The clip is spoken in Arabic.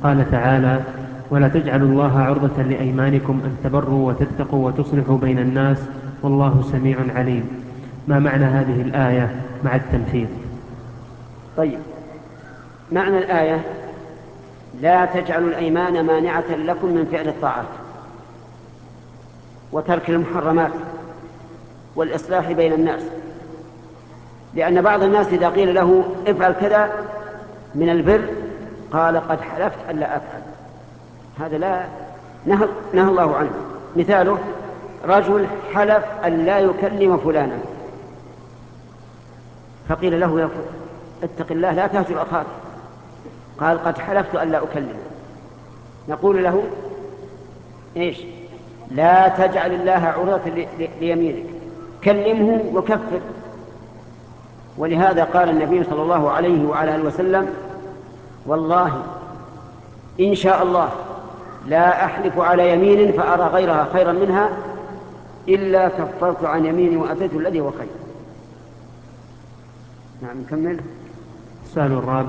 قال تعالى: ولا تجعلوا الله عرضة لأيمانكم أن تبروا وتتقوا وتصلحوا بين الناس والله سميع عليم. ما معنى هذه الآية مع التنفيذ؟ طيب، معنى الآية: لا تجعلوا الأيمان مانعة لكم من فعل الطاعات وترك المحرمات والإصلاح بين الناس. لأن بعض الناس إذا قيل له افعل كذا من البر قال قد حلفت ألا أفعل. هذا لا نهى الله عنه. مثاله: رجل حلف أن لا يكلم فلانا، فقيل له: يا اتق الله لا تهجر أخاك. قال قد حلفت أن لا أكلمه. نقول له: إيش؟ لا تجعل الله عرضة ليمينك، كلمه وكفر. ولهذا قال النبي صلى الله عليه وعلى آله وسلم: والله إن شاء الله لا أحلف على يمين فأرى غيرها خيرا منها إلا كفرت عن يميني وأتيت الذي هو خير. نعم، نكمل. السؤال الرابع: